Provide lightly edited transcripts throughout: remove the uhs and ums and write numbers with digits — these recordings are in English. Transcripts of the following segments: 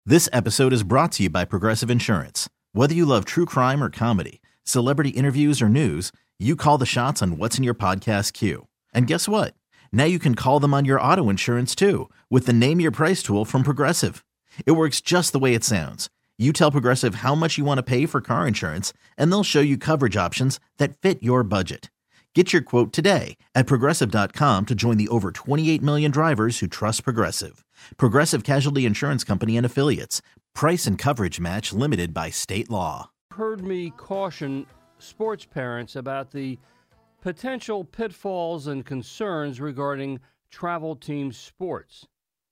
This episode is brought to you by Progressive Insurance. Whether you love true crime or comedy, celebrity interviews or news, you call the shots on what's in your podcast queue. And guess what? Now you can call them on your auto insurance too with the Name Your Price tool from Progressive. It works just the way it sounds. You tell Progressive how much you want to pay for car insurance, and they'll show you coverage options that fit your budget. Get your quote today at Progressive.com to join the over 28 million drivers who trust Progressive. Progressive Casualty Insurance Company and Affiliates. Price and coverage match limited by state law. Heard me caution sports parents about the potential pitfalls and concerns regarding travel team sports.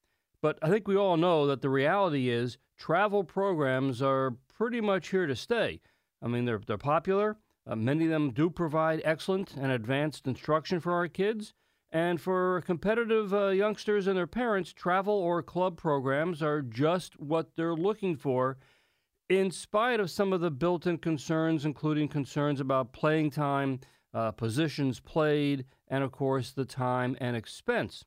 But I think we all know that the reality is travel programs are pretty much here to stay. I mean, they're popular. Many of them do provide excellent and advanced instruction for our kids. And for competitive youngsters and their parents, travel or club programs are just what they're looking for, in spite of some of the built-in concerns, including concerns about playing time, positions played, and, of course, the time and expense.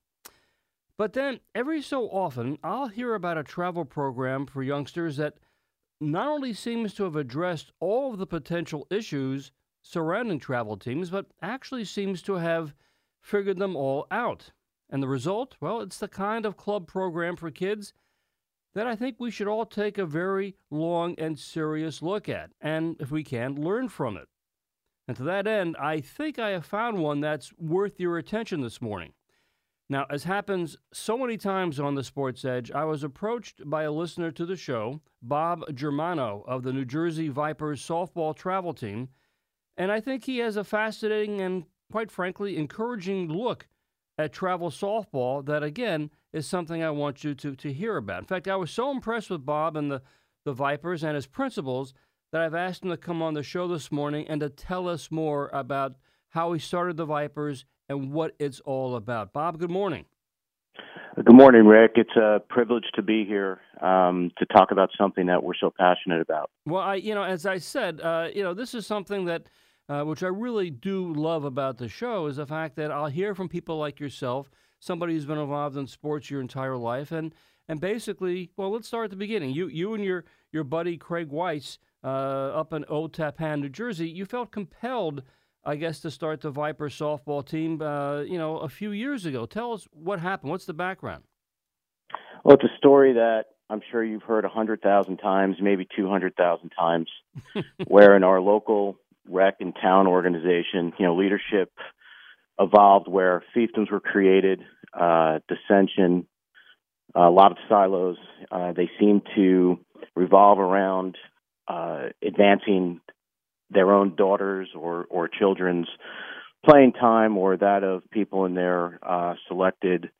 But then, every so often, I'll hear about a travel program for youngsters that not only seems to have addressed all of the potential issues surrounding travel teams, but actually seems to have figured them all out. And the result? Well, it's the kind of club program for kids that I think we should all take a very long and serious look at, and if we can, learn from it. And to that end, I think I have found one that's worth your attention this morning. Now, as happens so many times on the Sports Edge, I was approached by a listener to the show, Bob Germano of the New Jersey Vipers softball travel team, and I think he has a fascinating and, quite frankly, encouraging look at travel softball that, again, is something I want you to hear about. In fact, I was so impressed with Bob and the Vipers and his principals that I've asked him to come on the show this morning and to tell us more about how he started the Vipers and what it's all about. Bob, good morning. Good morning, Rick. It's a privilege to be here to talk about something that we're so passionate about. Well, as I said, this is something that which I really do love about the show is the fact that I'll hear from people like yourself, somebody who's been involved in sports your entire life, and basically, well, let's start at the beginning. You and your buddy Craig Weiss up in Old Tappan, New Jersey, you felt compelled, I guess, to start the Viper softball team, a few years ago. Tell us what happened. What's the background? Well, it's a story that I'm sure you've heard 100,000 times, maybe 200,000 times, where in our local rec and town organization, leadership evolved where fiefdoms were created, dissension, a lot of silos. They seem to revolve around advancing their own daughters or children's playing time or that of people in their selected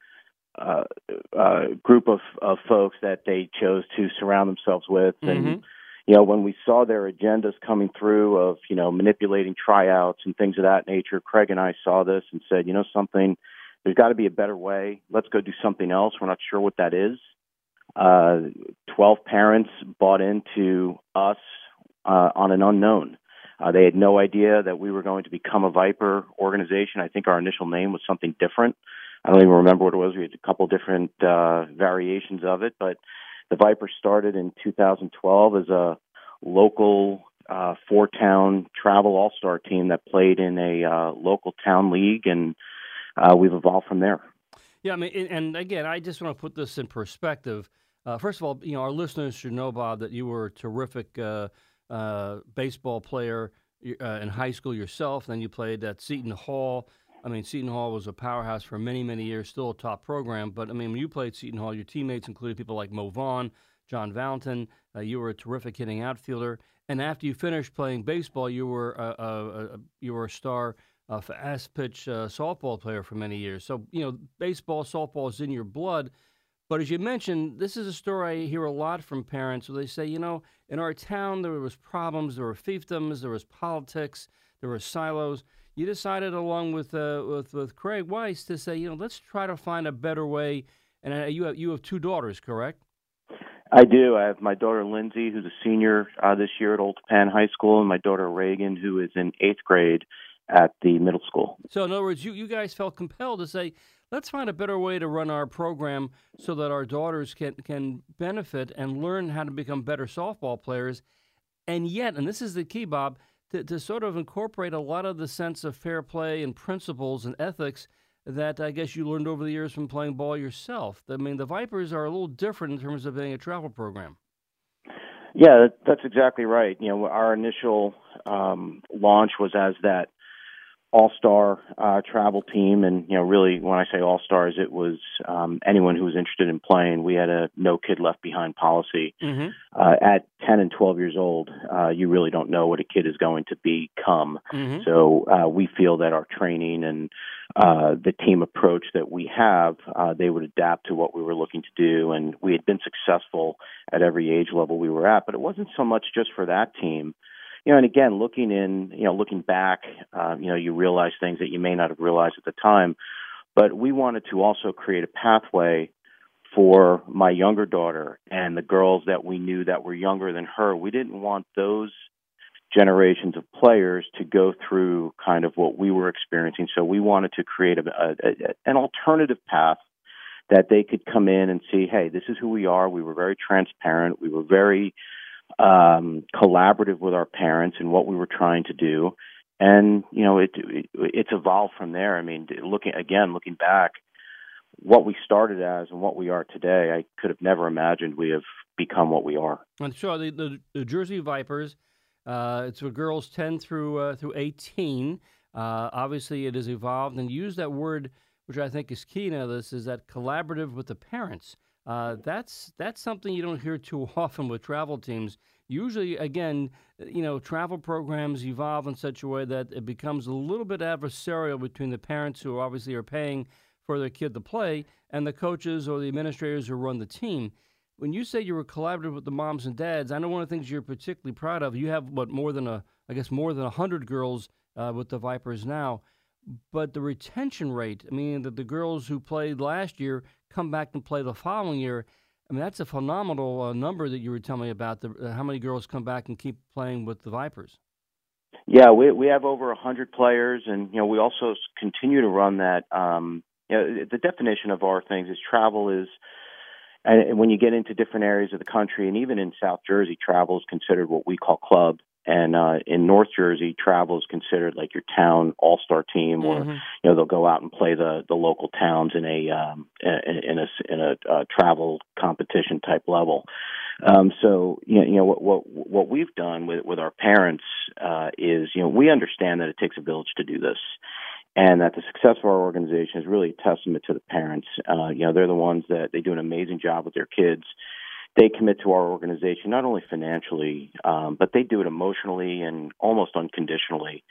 group of folks that they chose to surround themselves with. Mm-hmm. And, when we saw their agendas coming through of, manipulating tryouts and things of that nature, Craig and I saw this and said, something, there's got to be a better way. Let's go do something else. We're not sure what that is. 12 parents bought into us on an unknown. They had no idea that we were going to become a Viper organization. I think our initial name was something different. I don't even remember what it was. We had a couple different variations of it, but the Vipers started in 2012 as a local four-town travel all-star team that played in a local town league, and we've evolved from there. Yeah, I mean, and again, I just want to put this in perspective. First of all, our listeners should know, Bob, that you were a terrific baseball player in high school yourself. Then you played at Seton Hall. I mean, Seton Hall was a powerhouse for many, many years, still a top program. But, I mean, when you played Seton Hall, your teammates included people like Mo Vaughn, John Valentin. You were a terrific hitting outfielder. And after you finished playing baseball, you were a star fast pitch softball player for many years. So, baseball, softball is in your blood. But as you mentioned, this is a story I hear a lot from parents where they say, in our town there was problems, there were fiefdoms, there was politics, there were silos. You decided, along with Craig Weiss, to say, let's try to find a better way. And you have two daughters, correct? I do. I have my daughter Lindsay, who's a senior this year at Old Tappan High School, and my daughter Reagan, who is in 8th grade at the middle school. So in other words, you guys felt compelled to say, let's find a better way to run our program so that our daughters can benefit and learn how to become better softball players. And yet, and this is the key, Bob, to sort of incorporate a lot of the sense of fair play and principles and ethics that I guess you learned over the years from playing ball yourself. I mean, the Vipers are a little different in terms of being a travel program. Yeah, that's exactly right. Our initial launch was as that all-star travel team, and really, when I say all-stars, it was anyone who was interested in playing. We had a no kid left behind policy. Mm-hmm. At 10 and 12 years old, you really don't know what a kid is going to become. Mm-hmm. So we feel that our training and the team approach that we have, they would adapt to what we were looking to do, and we had been successful at every age level we were at. But it wasn't so much just for that team. And again, looking back, you realize things that you may not have realized at the time. But we wanted to also create a pathway for my younger daughter and the girls that we knew that were younger than her. We didn't want those generations of players to go through kind of what we were experiencing. So we wanted to create an alternative path that they could come in and see, hey, this is who we are. We were very transparent. We were very collaborative with our parents and what we were trying to do, and it's evolved from there. I mean, looking back, what we started as and what we are today, I could have never imagined we have become what we are. And so the Jersey Vipers, it's for girls 10 through 18. Obviously, it has evolved, and use that word, which I think is key now. This is that collaborative with the parents. That's something you don't hear too often with travel teams. Usually, again, travel programs evolve in such a way that it becomes a little bit adversarial between the parents who obviously are paying for their kid to play and the coaches or the administrators who run the team. When you say you were collaborative with the moms and dads, I know one of the things you're particularly proud of. You have more than 100 girls with the Vipers now. But the retention rate, I mean, the girls who played last year come back and play the following year. I mean, that's a phenomenal number that you were telling me about, how many girls come back and keep playing with the Vipers. Yeah, we have over 100 players, and, we also continue to run that. The definition of our things is travel is, and when you get into different areas of the country, and even in South Jersey, travel is considered what we call club. And in North Jersey, travel is considered like your town all-star team, or they'll go out and play the local towns in a travel competition type level. So what we've done with our parents is we understand that it takes a village to do this, and that the success of our organization is really a testament to the parents. They're the ones that they do an amazing job with their kids. They commit to our organization not only financially, but they do it emotionally and almost unconditionally.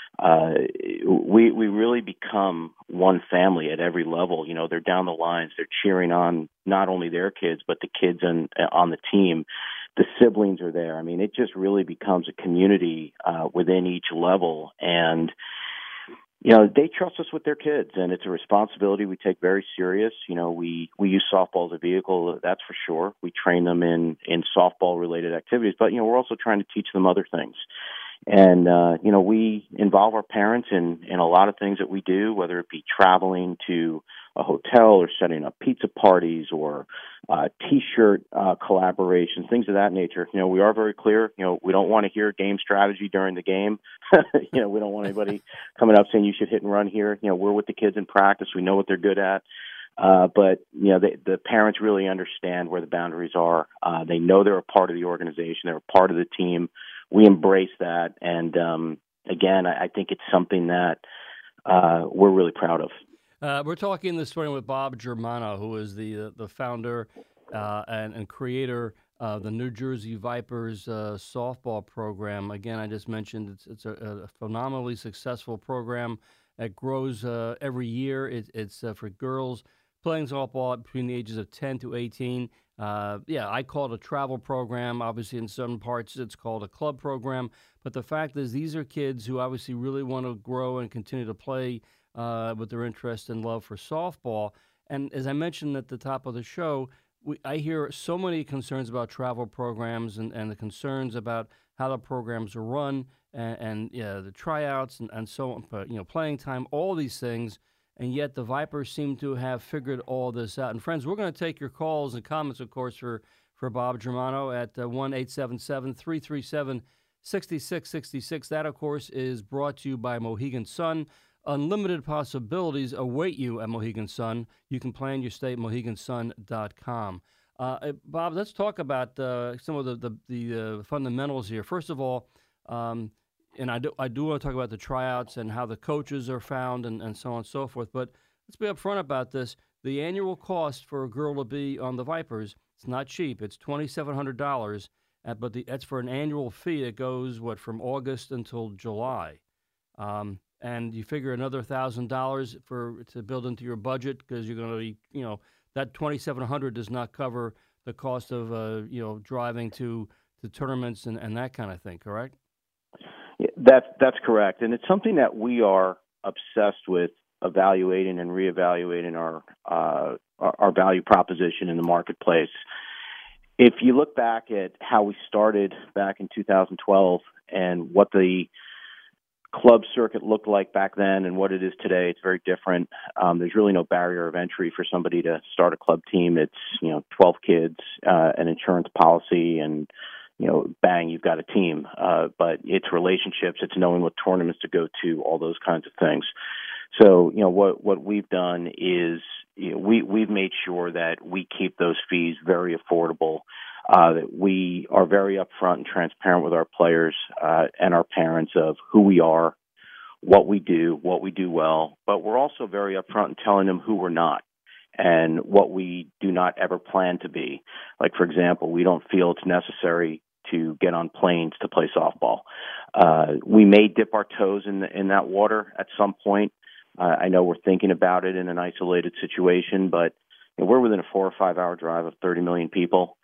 We really become one family at every level. They're down the lines. They're cheering on not only their kids, but the kids on the team. The siblings are there. I mean, it just really becomes a community within each level. And they trust us with their kids, and it's a responsibility we take very serious. We use softball as a vehicle, that's for sure. We train them in softball-related activities, but, we're also trying to teach them other things. And, we involve our parents in a lot of things that we do, whether it be traveling to a hotel or setting up pizza parties or T-shirt collaborations, things of that nature. We are very clear. We don't want to hear game strategy during the game. We don't want anybody coming up saying you should hit and run here. We're with the kids in practice. We know what they're good at. But the parents really understand where the boundaries are. They know they're a part of the organization. They're a part of the team. We embrace that. And again, I think it's something that we're really proud of. We're talking this morning with Bob Germano, who is the founder and creator of the New Jersey Vipers softball program. Again, I just mentioned it's a phenomenally successful program that grows every year. It's for girls playing softball between the ages of 10 to 18. I call it a travel program. Obviously, in some parts, it's called a club program. But the fact is, these are kids who obviously really want to grow and continue to play with their interest and love for softball. And as I mentioned at the top of the show, I hear so many concerns about travel programs and the concerns about how the programs are run and the tryouts and so on, but, playing time, all these things. And yet the Vipers seem to have figured all this out. And friends, we're going to take your calls and comments, of course, for Bob Germano at 1-877-337-6666. That, of course, is brought to you by Mohegan Sun. Unlimited possibilities await you at Mohegan Sun. You can plan your stay at MoheganSun.com. Bob, let's talk about some of the fundamentals here. First of all, and I do want to talk about the tryouts and how the coaches are found and so on and so forth. But let's be upfront about this. The annual cost for a girl to be on the Vipers, it's not cheap. It's $2,700, but that's for an annual fee that goes, from August until July. And you figure another $1,000 to build into your budget because you're going to be, that $2,700 does not cover the cost of, driving to tournaments and that kind of thing, correct? Yeah, that's correct. And it's something that we are obsessed with, evaluating and reevaluating our value proposition in the marketplace. If you look back at how we started back in 2012 and what the club circuit looked like back then and what it is today, it's very different. There's really no barrier of entry for somebody to start a club team. It's 12 kids, an insurance policy, and bang, you've got a team. But it's relationships, it's knowing what tournaments to go to, all those kinds of things. So what we've done is we've made sure that we keep those fees very affordable. That we are very upfront and transparent with our players and our parents of who we are, what we do well, but we're also very upfront in telling them who we're not and what we do not ever plan to be. Like, for example, we don't feel it's necessary to get on planes to play softball. We may dip our toes in that water at some point. I know we're thinking about it in an isolated situation, but we're within a 4 or 5 hour drive of 30 million people.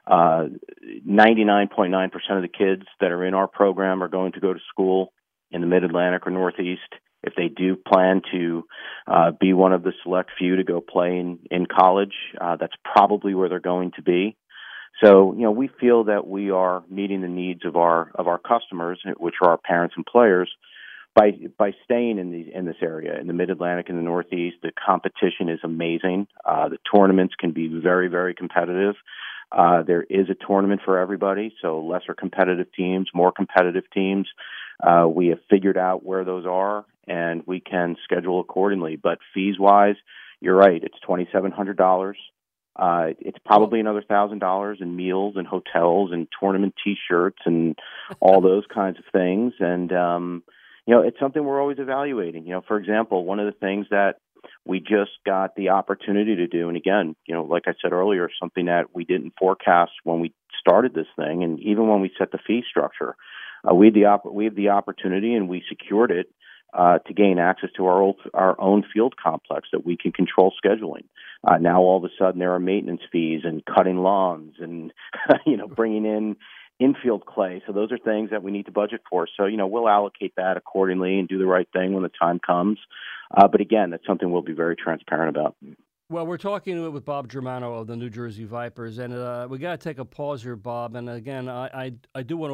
99.9% of the kids that are in our program are going to go to school in the Mid-Atlantic or Northeast. If they do plan to be one of the select few to go play in college, that's probably where they're going to be. So, we feel that we are meeting the needs of our customers, which are our parents and players, by staying in this area, in the Mid-Atlantic and the Northeast. The competition is amazing. The tournaments can be very, very competitive. There is a tournament for everybody, so lesser competitive teams, more competitive teams. We have figured out where those are, and we can schedule accordingly. But fees-wise, you're right, it's $2,700. It's probably another $1,000 in meals and hotels and tournament T-shirts and all those kinds of things. And, it's something we're always evaluating. For example, one of the things that we just got the opportunity to do, and again, like I said earlier, something that we didn't forecast when we started this thing, and even when we set the fee structure, we had the opportunity, and we secured it to gain access to our own field complex that we can control scheduling. Now all of a sudden there are maintenance fees and cutting lawns and bringing in infield clay. So those are things that we need to budget for. So we'll allocate that accordingly and do the right thing when the time comes. But again, that's something we'll be very transparent about. Well, we're talking with Bob Germano of the New Jersey Vipers, and we got to take a pause here, Bob. And again, I do want to.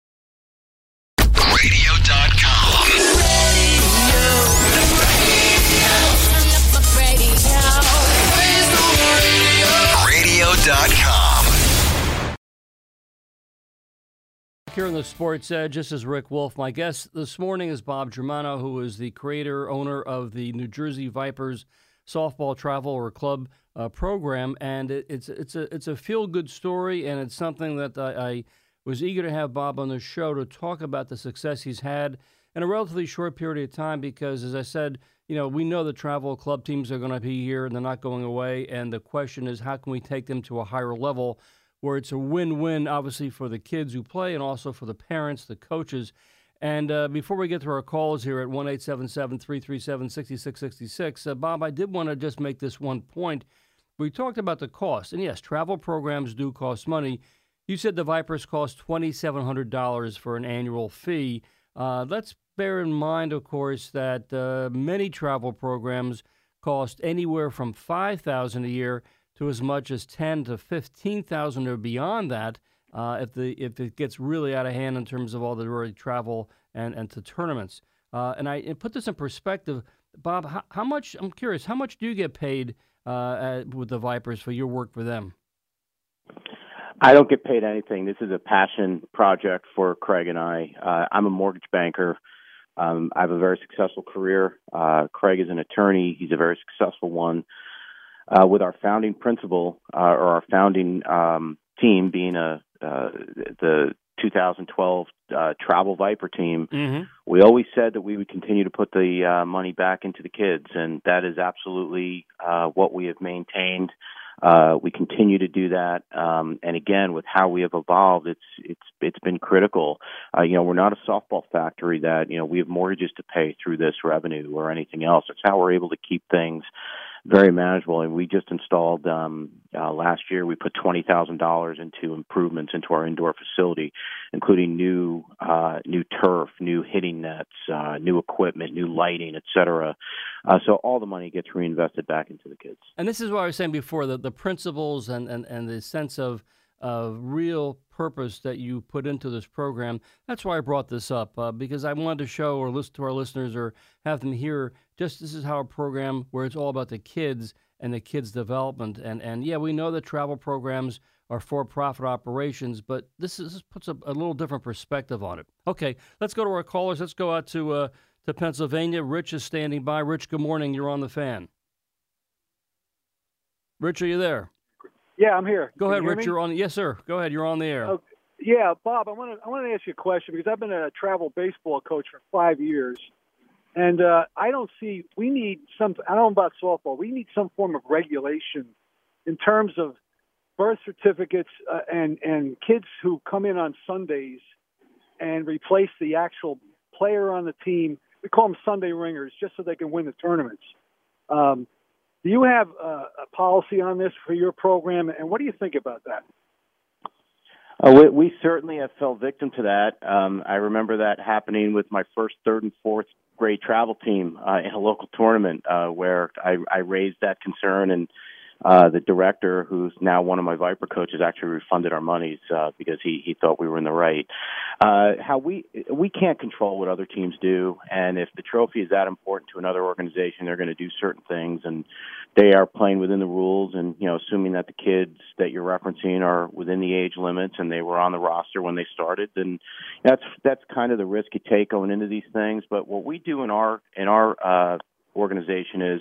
Radio.com. Radio.com. Here on the Sports Edge, this is Rick Wolf. My guest this morning is Bob Germano, who is the creator, owner of the New Jersey Vipers softball travel or club program, and it's a feel-good story, and it's something that I was eager to have Bob on the show to talk about the success he's had in a relatively short period of time because, as I said, we know the travel club teams are going to be here and they're not going away, and the question is how can we take them to a higher level where it's a win-win, obviously, for the kids who play and also for the parents, the coaches. And before we get to our calls here at 1-877-337-6666, Bob, I did want to just make this one point. We talked about the cost. And, yes, travel programs do cost money. You said the Vipers cost $2,700 for an annual fee. Let's bear in mind, of course, that many travel programs cost anywhere from $5,000 a year to as much as 10 to 15,000 or beyond that if it gets really out of hand in terms of all the really travel and to tournaments. And put this in perspective, Bob. How much? I'm curious. How much do you get paid with the Vipers for your work for them? I don't get paid anything. This is a passion project for Craig and I. I'm a mortgage banker. I have a very successful career. Craig is an attorney. He's a very successful one. With our founding principal, or our founding team being the 2012 Travel Viper team, we always said that we would continue to put the money back into the kids, and that is absolutely what we have maintained. We continue to do that, and again, with how we have evolved, it's been critical. We're not a softball factory that we have mortgages to pay through this revenue or anything else. It's how we're able to keep things very manageable. And we just installed last year. We put $20,000 into improvements into our indoor facility, including new turf, new hitting nets, new equipment, new lighting, etc. So all the money gets reinvested back into the kids. And this is what I was saying before: the principles and the sense of real purpose that you put into this program. That's why I brought this up, because I wanted to show or listen to our listeners or have them hear just this is how a program where it's all about the kids and the kids' development. And yeah, we know that travel programs are for-profit operations, but this puts a little different perspective on it. Okay, let's go to our callers. Let's go out to Pennsylvania. Rich is standing by. Rich, good morning. You're on the Fan. Rich, are you there? Yeah, I'm here. Go ahead, Rich. You're on. Yes, sir. Go ahead. You're on the air. Yeah, Bob, I want to ask you a question because I've been a travel baseball coach for 5 years, and I don't see. We need some. I don't know about softball. We need some form of regulation in terms of birth certificates and kids who come in on Sundays and replace the actual player on the team. We call them Sunday ringers, just so they can win the tournaments. Do you have a policy on this for your program, and what do you think about that? We certainly have fell victim to that. I remember that happening with my first third and fourth grade travel team in a local tournament where I raised that concern, and the director, who's now one of my Viper coaches, actually refunded our monies because he thought we were in the right. We can't control what other teams do, and if the trophy is that important to another organization, they're going to do certain things, and they are playing within the rules. And assuming that the kids that you're referencing are within the age limits and they were on the roster when they started, then that's kind of the risk you take going into these things. But what we do in our organization is,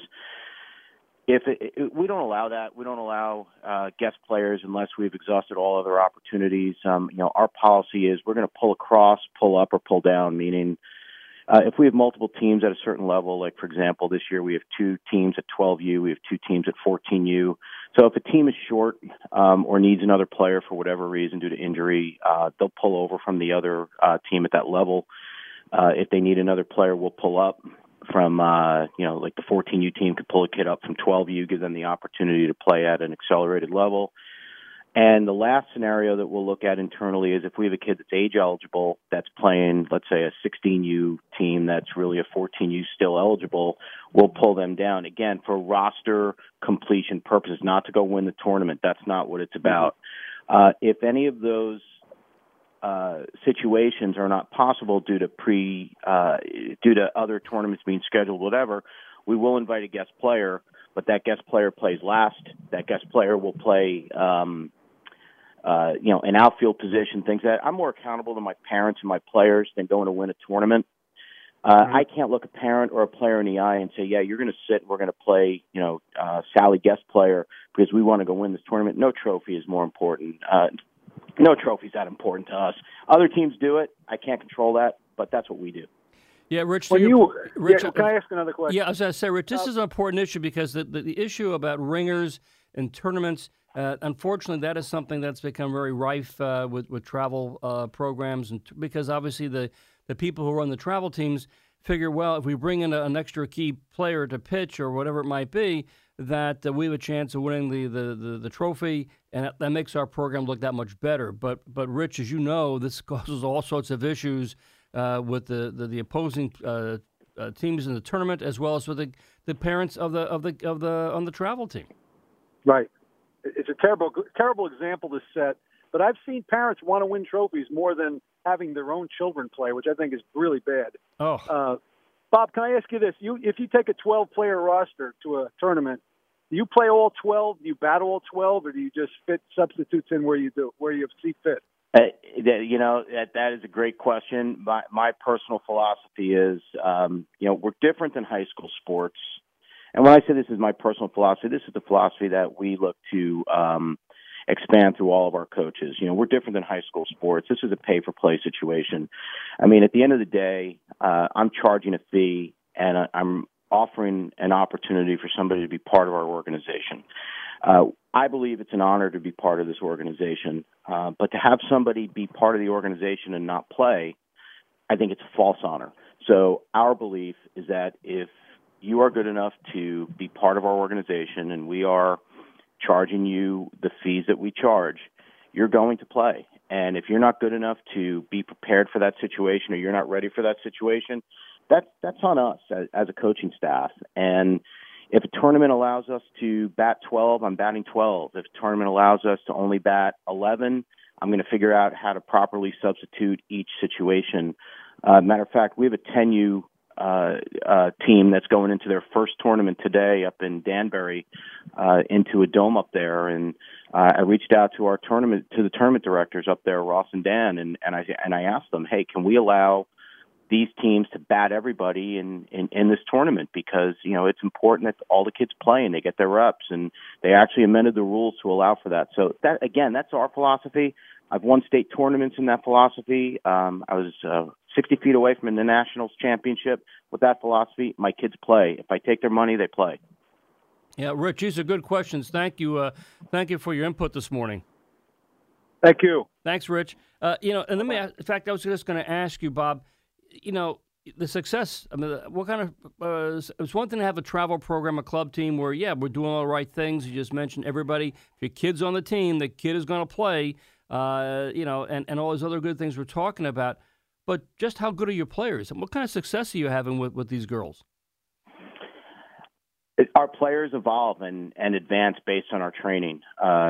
we don't allow that. We don't allow guest players unless we've exhausted all other opportunities. Our policy is we're going to pull across, pull up, or pull down, meaning if we have multiple teams at a certain level, like, for example, this year we have 2 teams at 12U, we have 2 teams at 14U. So if a team is short or needs another player for whatever reason due to injury, they'll pull over from the other team at that level. If they need another player, we'll pull up from, like the 14U team could pull a kid up from 12U, give them the opportunity to play at an accelerated level. And the last scenario that we'll look at internally is if we have a kid that's age eligible that's playing, let's say, a 16U team that's really a 14U still eligible, we'll pull them down. Again, for roster completion purposes, not to go win the tournament. That's not what it's about. If any of those situations are not possible due to other tournaments being scheduled, whatever, we will invite a guest player, but that guest player plays last. That guest player will play, an outfield position, things that I'm more accountable to my parents and my players than going to win a tournament. I can't look a parent or a player in the eye and say, yeah, you're going to sit and we're going to play, Sally guest player because we want to go win this tournament. No trophy is more important. No trophy's that important to us. Other teams do it. I can't control that, but that's what we do. Yeah, Rich. Can I ask another question? Yeah, I was going to say, Rich, this is an important issue because the issue about ringers and tournaments, unfortunately, that is something that's become very rife with travel programs, and because obviously the people who run the travel teams figure, well, if we bring in an extra key player to pitch or whatever it might be, that we have a chance of winning the trophy, and that makes our program look that much better. But Rich, as you know, this causes all sorts of issues with the opposing teams in the tournament, as well as with the parents on the travel team. Right. it's a terrible example to set. But I've seen parents want to win trophies more than having their own children play, which I think is really bad. Oh, Bob, can I ask you this? If you take a 12-player roster to a tournament, do you play all 12? Do you battle all 12, or do you just fit substitutes in where you see fit? That is a great question. My personal philosophy is, we're different than high school sports. And when I say this is my personal philosophy, this is the philosophy that we look to expand through all of our coaches. We're different than high school sports. This is a pay-for-play situation. I mean, at the end of the day, I'm charging a fee, and I'm offering an opportunity for somebody to be part of our organization. I believe it's an honor to be part of this organization, but to have somebody be part of the organization and not play, I think it's a false honor. So our belief is that if you are good enough to be part of our organization and we are charging you the fees that we charge, you're going to play. And if you're not good enough to be prepared for that situation, or you're not ready for that situation, that's on us as a coaching staff. And if a tournament allows us to bat 12, I'm batting 12. If a tournament allows us to only bat 11, I'm going to figure out how to properly substitute each situation. Matter of fact, we have a 10U team that's going into their first tournament today up in Danbury, into a dome up there. And I reached out to the tournament directors up there, Ross and Dan, and I asked them, hey, can we allow these teams to bat everybody in this tournament, because it's important that all the kids play and they get their reps, and they actually amended the rules to allow for that. So that, again, that's our philosophy. I've won state tournaments in that philosophy. I was 60 feet away from the Nationals championship with that philosophy. My kids play. If I take their money, they play. Yeah, Rich, these are good questions. Thank you. Thank you for your input this morning. Thank you. Thanks, Rich. And let me. In fact, I was just going to ask you, Bob. The success. I mean, what kind of? It's one thing to have a travel program, a club team where, we're doing all the right things. You just mentioned everybody. If your kid's on the team, the kid is going to play. And all those other good things we're talking about. But just how good are your players? And what kind of success are you having with these girls? Our players evolve and advance based on our training.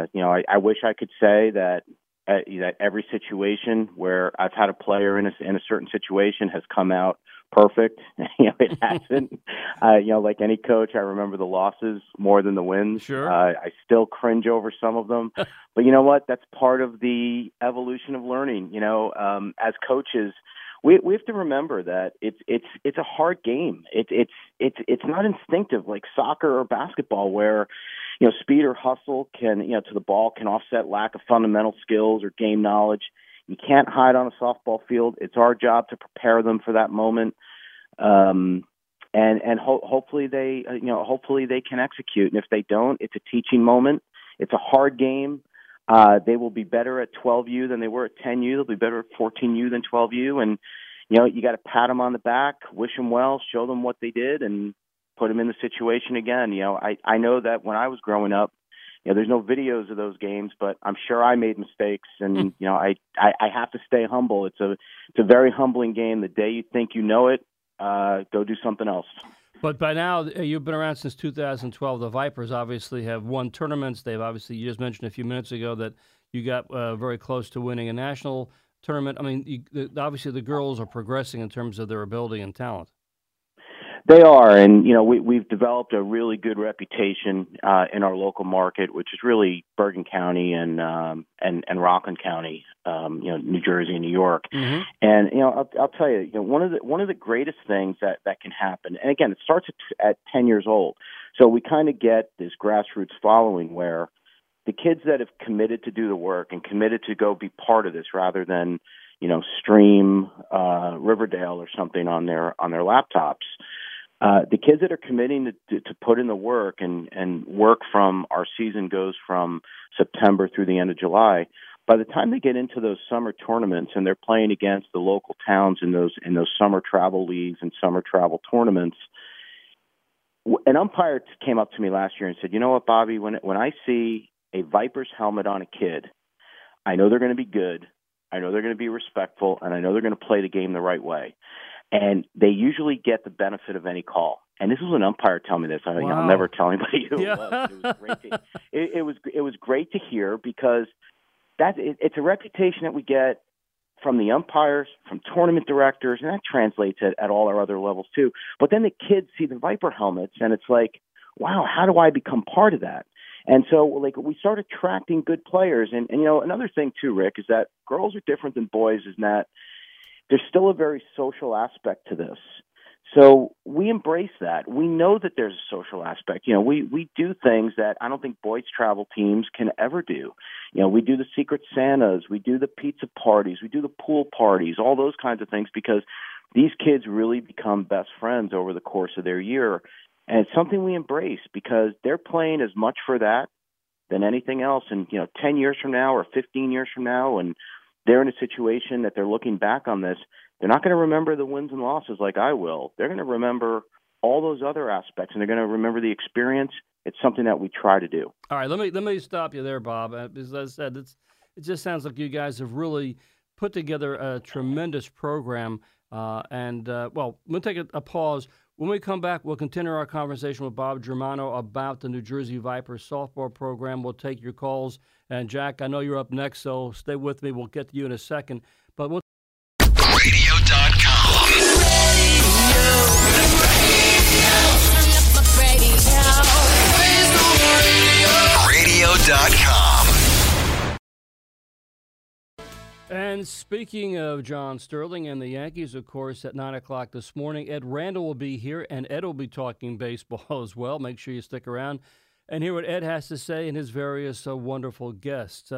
I wish I could say that every situation where I've had a player in a certain situation has come out perfect. It hasn't. Like any coach, I remember the losses more than the wins. Sure. I still cringe over some of them, but you know what? That's part of the evolution of learning. As coaches, we have to remember that it's a hard game. It's not instinctive like soccer or basketball, where speed or hustle to the ball can offset lack of fundamental skills or game knowledge. You can't hide on a softball field. It's our job to prepare them for that moment, and hopefully they can execute. And if they don't, it's a teaching moment. It's a hard game. They will be better at 12U than they were at 10U. They'll be better at 14U than 12U. And, you got to pat them on the back, wish them well, show them what they did, and put them in the situation again. I know that when I was growing up, there's no videos of those games, but I'm sure I made mistakes. And, I have to stay humble. It's a very humbling game. The day you think you know it, go do something else. But by now, you've been around since 2012. The Vipers obviously have won tournaments. You just mentioned a few minutes ago that you got very close to winning a national tournament. I mean, obviously the girls are progressing in terms of their ability and talent. They are, and we've developed a really good reputation in our local market, which is really Bergen County and Rockland County, New Jersey and New York. Mm-hmm. And I'll tell you, one of the greatest things that can happen, and again, it starts at 10 years old. So we kind of get this grassroots following where the kids that have committed to do the work and committed to go be part of this, rather than stream Riverdale or something on their laptops. The kids that are committing to put in the work and work from our season goes from September through the end of July. By the time they get into those summer tournaments and they're playing against the local towns in those summer travel leagues and summer travel tournaments, an umpire came up to me last year and said, "You know what, Bobby? When I see a Vipers helmet on a kid, I know they're going to be good. I know they're going to be respectful, and I know they're going to play the game the right way." And they usually get the benefit of any call. and this was an umpire telling me this. Wow. I'll never tell anybody who Yeah. it was. It was great to hear because it's a reputation that we get from the umpires, from tournament directors, and that translates at all our other levels too. But then the kids see the Viper helmets, and it's like, wow, how do I become part of that? And so, like, we start attracting good players. And another thing too, Rick, is that girls are different than boys, is that there's still a very social aspect to this. So we embrace that. We know that there's a social aspect. We do things that I don't think boys travel teams can ever do. We do the Secret Santas, we do the pizza parties, we do the pool parties, all those kinds of things, because these kids really become best friends over the course of their year. And it's something we embrace because they're playing as much for that than anything else. And, 10 years from now or 15 years from now, and they're in a situation that they're looking back on this, they're not going to remember the wins and losses like I will. They're going to remember all those other aspects, and they're going to remember the experience. It's something that we try to do. All right, let me stop you there, Bob. As I said, it just sounds like you guys have really put together a tremendous program. We'll take a pause. When we come back, we'll continue our conversation with Bob Germano about the New Jersey Vipers softball program. We'll take your calls. And, Jack, I know you're up next, so stay with me. We'll get to you in a second. But we'll Radio.com. Radio.com. And speaking of John Sterling and the Yankees, of course, at 9 o'clock this morning, Ed Randall will be here, and Ed will be talking baseball as well. Make sure you stick around and hear what Ed has to say and his various wonderful guests.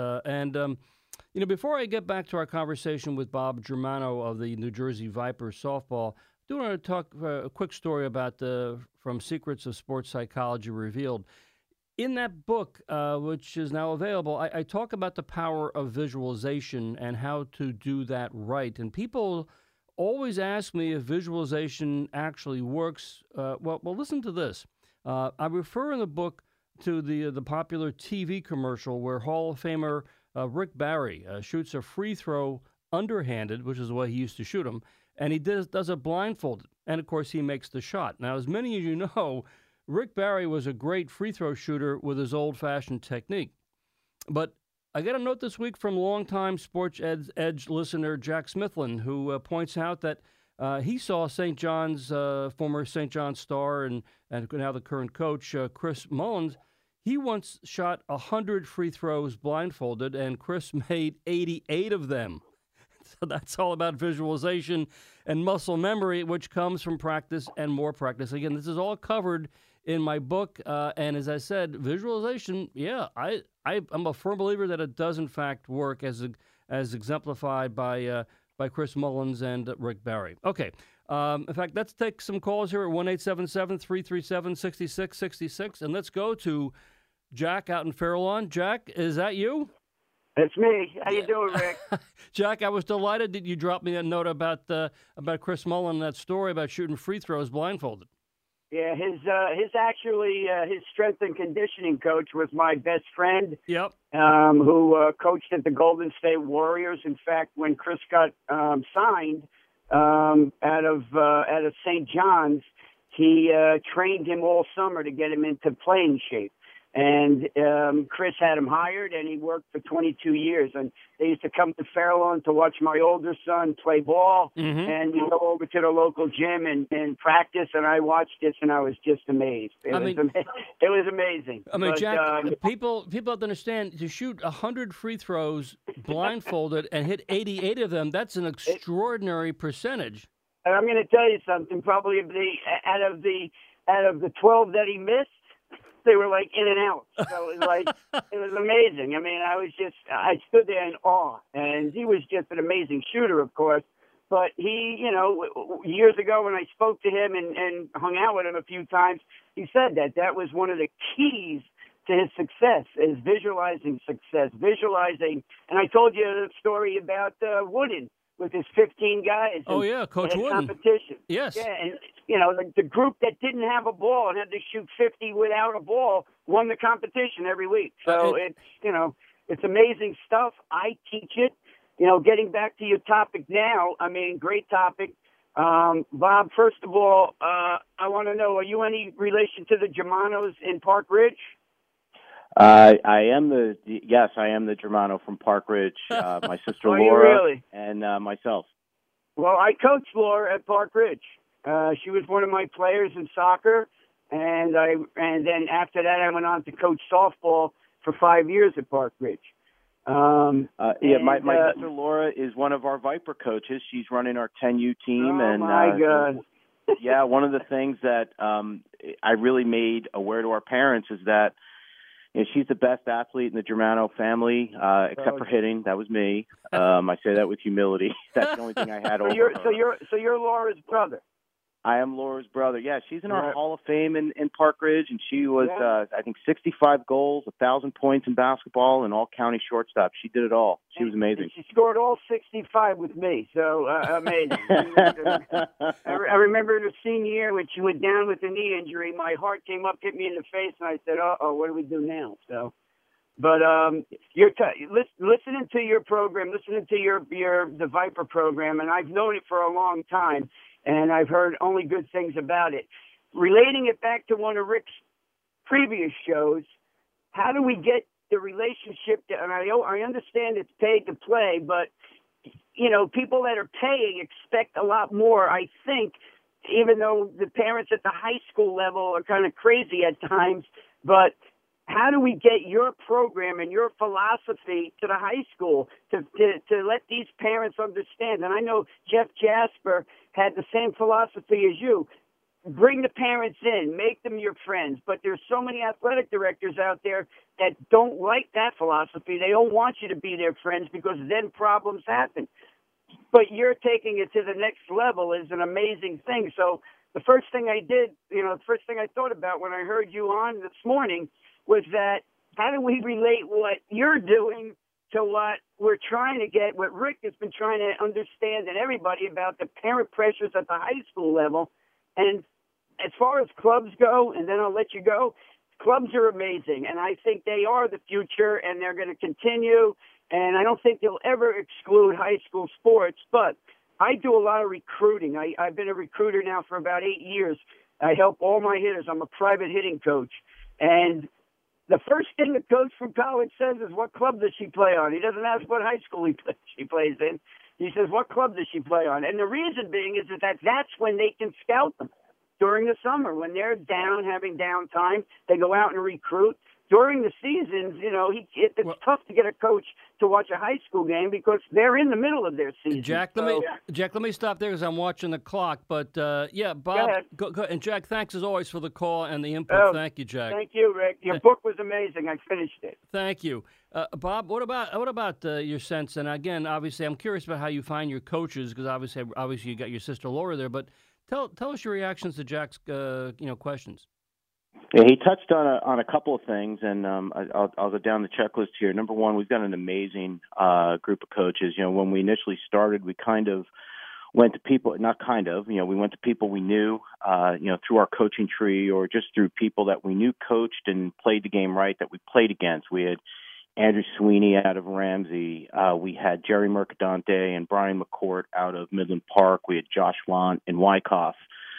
Before I get back to our conversation with Bob Germano of the New Jersey Vipers softball, I do want to talk a quick story about from Secrets of Sports Psychology Revealed. In that book, which is now available, I talk about the power of visualization and how to do that right. And people always ask me if visualization actually works. Well, listen to this. I refer in the book to the popular TV commercial where Hall of Famer Rick Barry shoots a free throw underhanded, which is the way he used to shoot them, and he does it blindfolded. And, of course, he makes the shot. Now, as many of you know, Rick Barry was a great free throw shooter with his old-fashioned technique. But I got a note this week from longtime Sports Edge listener Jack Smithlin, who points out that he saw St. John's, former St. John's star and now the current coach, Chris Mullins. He once shot 100 free throws blindfolded, and Chris made 88 of them. So that's all about visualization and muscle memory, which comes from practice and more practice. Again, this is all covered in my book. And as I said, visualization, I'm a firm believer that it does, in fact, work as exemplified by Chris Mullins and Rick Barry. Okay. In fact, let's take some calls here at 1-877-337-6666. And let's go to Jack out in Fairlawn. Jack, is that you? It's me. How you doing, Rick? Jack, I was delighted that you dropped me a note about Chris Mullin, that story about shooting free throws blindfolded. Yeah, his strength and conditioning coach was my best friend. Yep. Who coached at the Golden State Warriors. In fact, when Chris got signed out of St. John's, he trained him all summer to get him into playing shape. And Chris had him hired, and he worked for 22 years. And they used to come to Fairlawn to watch my older son play ball, and we go over to the local gym and practice. And I watched this, and I was just amazed. It was amazing. I mean, Jack, people have to understand, to shoot 100 free throws blindfolded and hit 88 of them, that's an extraordinary percentage. And I'm going to tell you something. Probably out of the 12 that he missed, they were like in and out. So it was amazing. I mean, I stood there in awe. And he was just an amazing shooter, of course. But he, years ago when I spoke to him and hung out with him a few times, he said that was one of the keys to his success, is visualizing success, visualizing. And I told you the story about Wooden with his 15 guys. Oh, yeah, Coach Wooden. Competition. Yes. Yeah, and, the group that didn't have a ball and had to shoot 50 without a ball won the competition every week. So it's amazing stuff. I teach it. Getting back to your topic now, I mean, great topic. Bob, first of all, I want to know, are you any relation to the Germanos in Park Ridge? I am the Germano from Park Ridge. My sister Are you Laura really? and myself. Well, I coached Laura at Park Ridge. She was one of my players in soccer, and then after that I went on to coach softball for 5 years at Park Ridge. My sister Laura is one of our Viper coaches. She's running our 10U team. Oh, my God. Yeah, one of the things that I really made aware to our parents is that she's the best athlete in the Germano family, except for hitting. That was me. I say that with humility. That's the only thing I had over her. So you're Laura's brother. I am Laura's brother. Yeah, she's in our Hall of Fame in Park Ridge, and she was, I think, 65 goals, 1,000 points in basketball, and all-county shortstop. She did it all. She was amazing. And she scored all 65 with me, so amazing. I remember in her senior year when she went down with a knee injury, my heart came up, hit me in the face, and I said, uh-oh, what do we do now? So, but you're listening to your program, listening to the Viper program, and I've known it for a long time. And I've heard only good things about it. Relating it back to one of Rick's previous shows, how do we get the relationship to, and I understand it's paid to play, but, people that are paying expect a lot more, I think, even though the parents at the high school level are kind of crazy at times. But how do we get your program and your philosophy to the high school to let these parents understand? And I know Jeff Jasper had the same philosophy as you. Bring the parents in, make them your friends. But there's so many athletic directors out there that don't like that philosophy. They don't want you to be their friends because then problems happen. But you're taking it to the next level is an amazing thing. So the first thing I did, the first thing I thought about when I heard you on this morning was that how do we relate what you're doing to what we're trying to get, what Rick has been trying to understand and everybody about the parent pressures at the high school level. And as far as clubs go, and then I'll let you go, clubs are amazing. And I think they are the future, and they're going to continue. And I don't think they'll ever exclude high school sports. But I do a lot of recruiting. I've been a recruiter now for about 8 years. I help all my hitters. I'm a private hitting coach. And the first thing the coach from college says is, what club does she play on? He doesn't ask what high school she plays in. He says, what club does she play on? And the reason being is that's when they can scout them. During the summer, when they're down, having downtime, they go out and recruit. During the seasons, it's tough to get a coach to watch a high school game because they're in the middle of their season. Jack, let me stop there because I'm watching the clock. But, Bob, go ahead. And Jack, thanks as always for the call and the input. Thank you, Jack. Thank you, Rick. Your book was amazing. I finished it. Thank you. Bob, what about your sense? And, again, obviously, I'm curious about how you find your coaches because obviously you got your sister Laura there. But tell us your reactions to Jack's questions. Yeah, he touched on a couple of things, and I'll go down the checklist here. Number one, we've got an amazing group of coaches. When we initially started, we kind of went to people, we went to people we knew, through our coaching tree or just through people that we knew coached and played the game right that we played against. We had Andrew Sweeney out of Ramsey. We had Jerry Mercadante and Brian McCourt out of Midland Park. We had Josh Want in Wyckoff.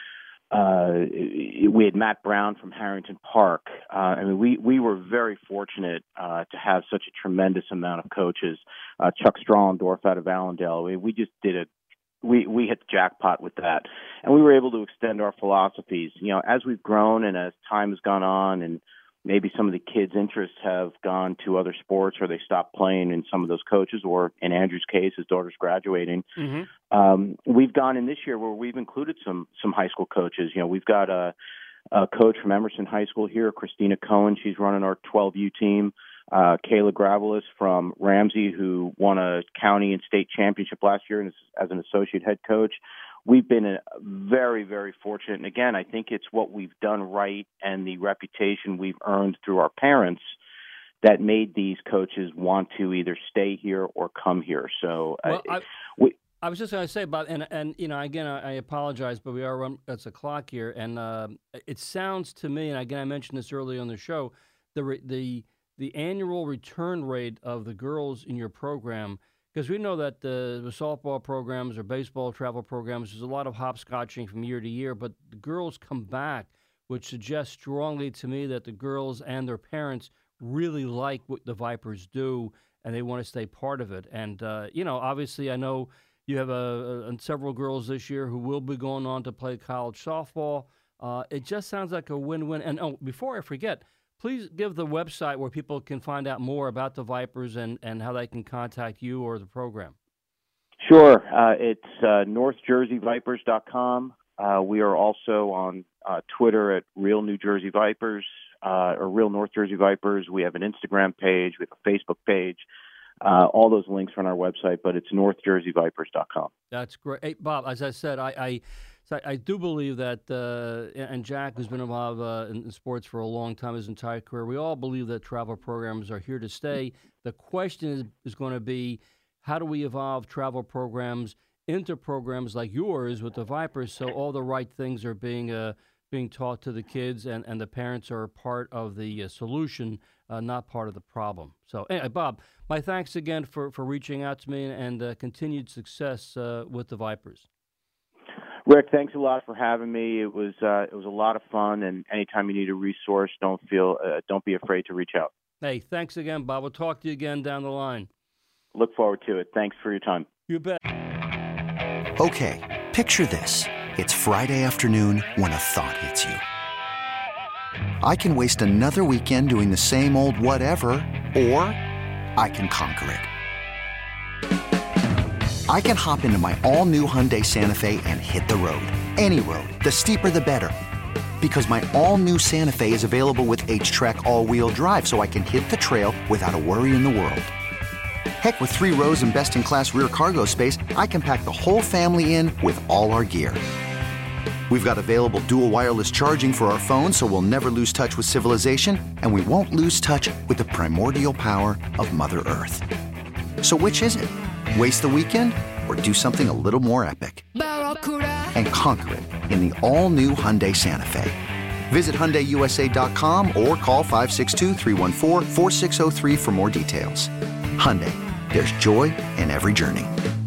We had Matt Brown from Harrington Park. We were very fortunate to have such a tremendous amount of coaches. Chuck Strallendorf out of Allendale. We just did we hit the jackpot with that, and we were able to extend our philosophies. As we've grown and as time has gone on, and maybe some of the kids' interests have gone to other sports or they stopped playing in some of those coaches, or in Andrew's case, his daughter's graduating. Mm-hmm. We've gone in this year where we've included some high school coaches. We've got a coach from Emerson High School here, Christina Cohen. She's running our 12U team. Kayla Gravelis from Ramsey, who won a county and state championship last year as an associate head coach. We've been very, very fortunate. And again, I think it's what we've done right and the reputation we've earned through our parents that made these coaches want to either stay here or come here. So I was just going to say, Bob, and again, I apologize, but we are it's a clock here. And it sounds to me, and again, I mentioned this earlier on the show, the annual return rate of the girls in your program Because we know that the softball programs or baseball travel programs, there's a lot of hopscotching from year to year, but the girls come back, which suggests strongly to me that the girls and their parents really like what the Vipers do, and they want to stay part of it. And, obviously I know you have several girls this year who will be going on to play college softball. It just sounds like a win-win. And, before I forget, please give the website where people can find out more about the Vipers and how they can contact you or the program. Sure. It's NorthJerseyVipers.com. We are also on Twitter at Real New Jersey Vipers or Real North Jersey Vipers. We have an Instagram page. We have a Facebook page. All those links are on our website, but it's NorthJerseyVipers.com. That's great. Hey, Bob, as I said, I do believe that, and Jack, who's been involved in sports for a long time, his entire career, we all believe that travel programs are here to stay. The question is going to be, how do we evolve travel programs into programs like yours with the Vipers so all the right things are being taught to the kids and the parents are part of the solution, not part of the problem. So, anyway, Bob, my thanks again for reaching out to me and continued success with the Vipers. Rick, thanks a lot for having me. It was a lot of fun, and anytime you need a resource, don't be afraid to reach out. Hey, thanks again, Bob. We'll talk to you again down the line. Look forward to it. Thanks for your time. You bet. Okay, picture this. It's Friday afternoon when a thought hits you. I can waste another weekend doing the same old whatever, or I can conquer it. I can hop into my all-new Hyundai Santa Fe and hit the road. Any road. The steeper, the better. Because my all-new Santa Fe is available with H-Track all-wheel drive, so I can hit the trail without a worry in the world. Heck, with 3 rows and best-in-class rear cargo space, I can pack the whole family in with all our gear. We've got available dual wireless charging for our phones, so we'll never lose touch with civilization, and we won't lose touch with the primordial power of Mother Earth. So which is it? Waste the weekend or do something a little more epic? And conquer it in the all-new Hyundai Santa Fe. Visit HyundaiUSA.com or call 562-314-4603 for more details. Hyundai, there's joy in every journey.